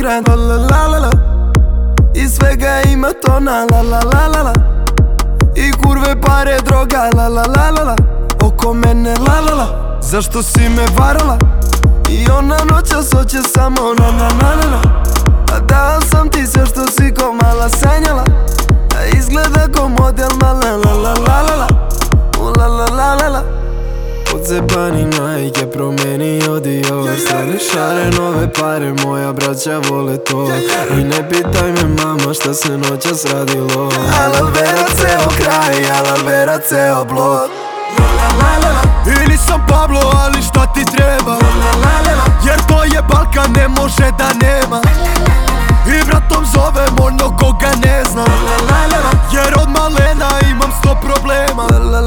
Beograd, la la la la la. I svega ima tona, la la la la la. I kurve, pare, droga, la la la la la. Oko mene, la la la. Zašto si me varala? I ona noćas hoće samo na na na na na. A dao sam ti sve što si ko mala sanjala. A izgleda ko model mala, la la la la la. La la la la la. Odzebani Nike, promenio Dior. Stane šare, nove pare, moja braća vole to. I ne pitaj me mama šta se noćas radilo. Alalvera ceo kraj, Alalvera ceo blok. I nisam Pablo, ali šta ti treba? Jer to je Balkan, ne može da nema. I bratom zovem ono koga ne znam. Jer od malena imam 100 problema.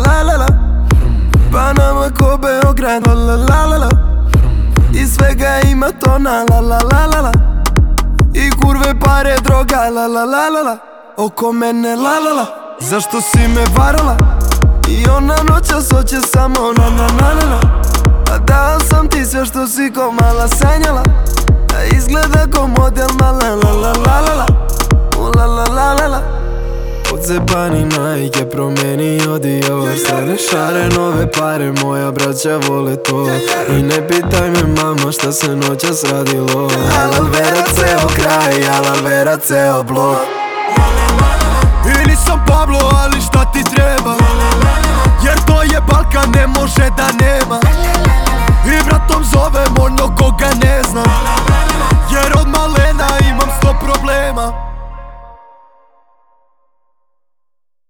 Panama ko Beograd, la la la la la. I svega ima tona, la la la la la. I kurve, pare, droga, la la la la la. Oko mene, la la la. Zašto si me varala? I ona noćas hoće samo na na na na na. A dao sam ti sve što si ko mala sanjala. A izgleda ko model mala, la la la la la. La la la la la. Odzebani Nike, promenio Dior. Stane šare, nove pare, moja braća vole to. I ne pitaj me mama šta se noćas radilo. Alalvera ceo kraj, Alalvera ceo blok. I nisam Pablo, ali šta ti treba? Jer to je Balkan, ne može da nema. I bratom zovem ono koga ne znam.